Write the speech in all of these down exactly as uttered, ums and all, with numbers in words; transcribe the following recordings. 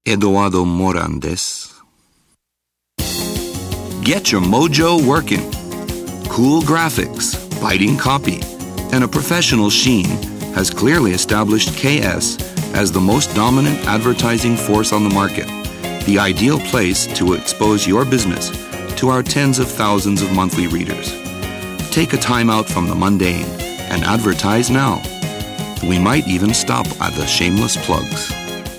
Eduardo Moran desu. Get your mojo working. Cool graphics, biting copy, and a professional sheen has clearly established K S as the most dominant advertising force on the market, the ideal place to expose your business to our tens of thousands of monthly readers. Take a time out from the mundane and advertise now. We might even stop at the shameless plugs.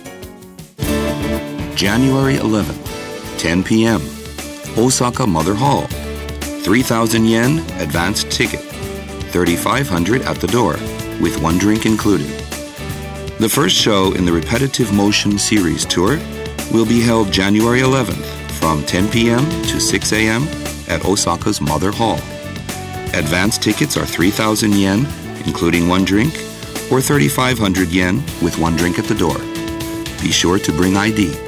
January eleventh, ten p.m. Osaka Mother Hall. three thousand yen advanced ticket. thirty-five hundred at the door, with one drink included. The first show in the Repetitive Motion series tour will be held January eleventh from ten p.m. to six a.m. at Osaka's Mother Hall. Advance tickets are three thousand yen, including one drink, or thirty-five hundred yen with one drink at the door. Be sure to bring I D.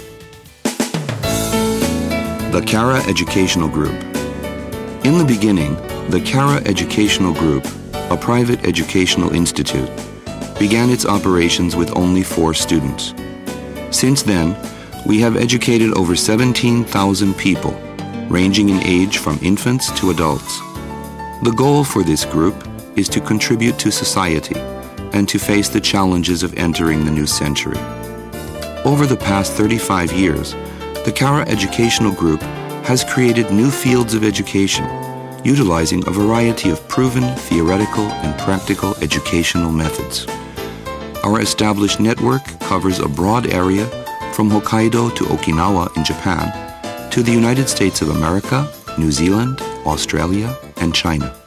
The Kara Educational Group. In the beginning, the Kara Educational Group, a private educational institute, began its operations with only four students. Since then, we have educated over seventeen thousand people, ranging in age from infants to adults. The goal for this group is to contribute to society and to face the challenges of entering the new century. Over the past thirty-five years, the Kara Educational Group has created new fields of education, utilizing a variety of proven theoretical and practical educational methods. Our established network covers a broad area from Hokkaido to Okinawa in Japan to the United States of America, New Zealand, Australia, and China.